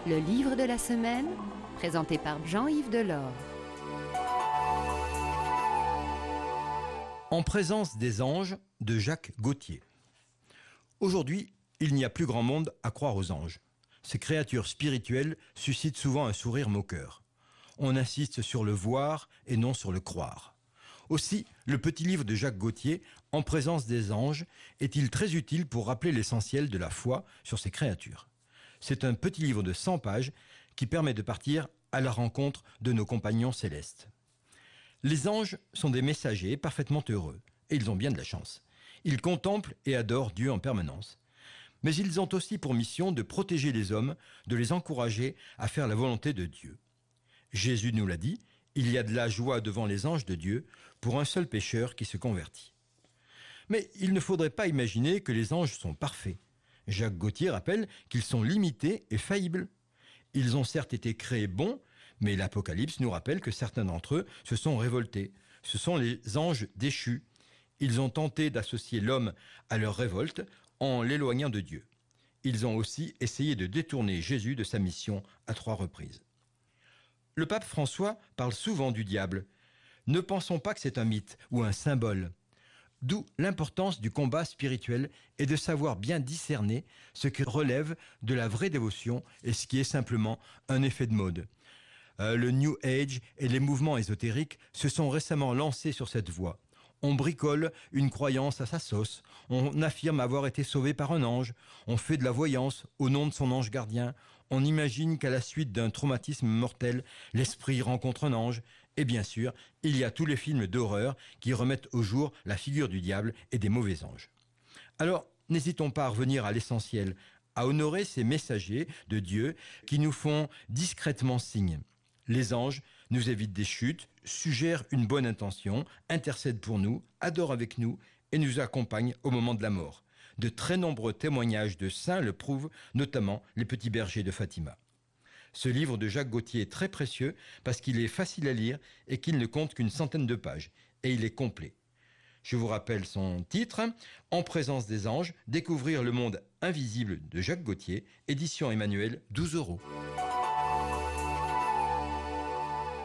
Le livre de la semaine, présenté par Jean-Yves Delors. En présence des anges de Jacques Gautier. Aujourd'hui, il n'y a plus grand monde à croire aux anges. Ces créatures spirituelles suscitent souvent un sourire moqueur. On insiste sur le voir et non sur le croire. Aussi, le petit livre de Jacques Gautier, En présence des anges, est-il très utile pour rappeler l'essentiel de la foi sur ces créatures. C'est un petit livre de 100 pages qui permet de partir à la rencontre de nos compagnons célestes. Les anges sont des messagers parfaitement heureux, et ils ont bien de la chance. Ils contemplent et adorent Dieu en permanence. Mais ils ont aussi pour mission de protéger les hommes, de les encourager à faire la volonté de Dieu. Jésus nous l'a dit, il y a de la joie devant les anges de Dieu pour un seul pécheur qui se convertit. Mais il ne faudrait pas imaginer que les anges sont parfaits. Jacques Gautier rappelle qu'ils sont limités et faillibles. Ils ont certes été créés bons, mais l'Apocalypse nous rappelle que certains d'entre eux se sont révoltés. Ce sont les anges déchus. Ils ont tenté d'associer l'homme à leur révolte en l'éloignant de Dieu. Ils ont aussi essayé de détourner Jésus de sa mission à 3 reprises. Le pape François parle souvent du diable. Ne pensons pas que c'est un mythe ou un symbole. D'où l'importance du combat spirituel et de savoir bien discerner ce qui relève de la vraie dévotion et ce qui est simplement un effet de mode. Le New Age et les mouvements ésotériques se sont récemment lancés sur cette voie. On bricole une croyance à sa sauce, on affirme avoir été sauvé par un ange, on fait de la voyance au nom de son ange gardien, on imagine qu'à la suite d'un traumatisme mortel, l'esprit rencontre un ange, et bien sûr, il y a tous les films d'horreur qui remettent au jour la figure du diable et des mauvais anges. Alors, n'hésitons pas à revenir à l'essentiel, à honorer ces messagers de Dieu qui nous font discrètement signe. Les anges nous évitent des chutes, suggèrent une bonne intention, intercèdent pour nous, adorent avec nous et nous accompagnent au moment de la mort. De très nombreux témoignages de saints le prouvent, notamment les petits bergers de Fatima. Ce livre de Jacques Gautier est très précieux parce qu'il est facile à lire et qu'il ne compte qu'une centaine de pages. Et il est complet. Je vous rappelle son titre, En présence des anges, découvrir le monde invisible de Jacques Gautier, édition Emmanuel, 12 €.